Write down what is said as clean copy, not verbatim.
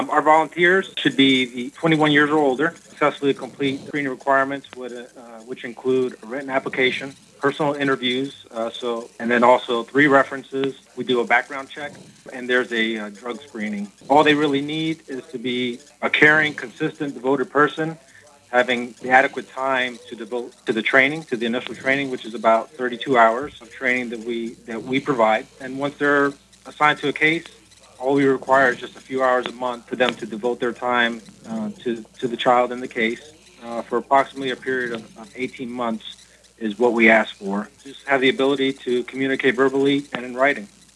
Our volunteers should be 21 years or older, successfully complete screening requirements, which include a written application, personal interviews, and then also 3 references. We do a background check, and there's a drug screening. All they really need is to be a caring, consistent, devoted person, having the adequate time to devote to the training, to the initial training, which is about 32 hours of training that we provide. And once they're assigned to a case, all we require is just a few hours a month for them to devote their time to the child in the case for approximately a period of 18 months is what we ask for. Just have the ability to communicate verbally and in writing.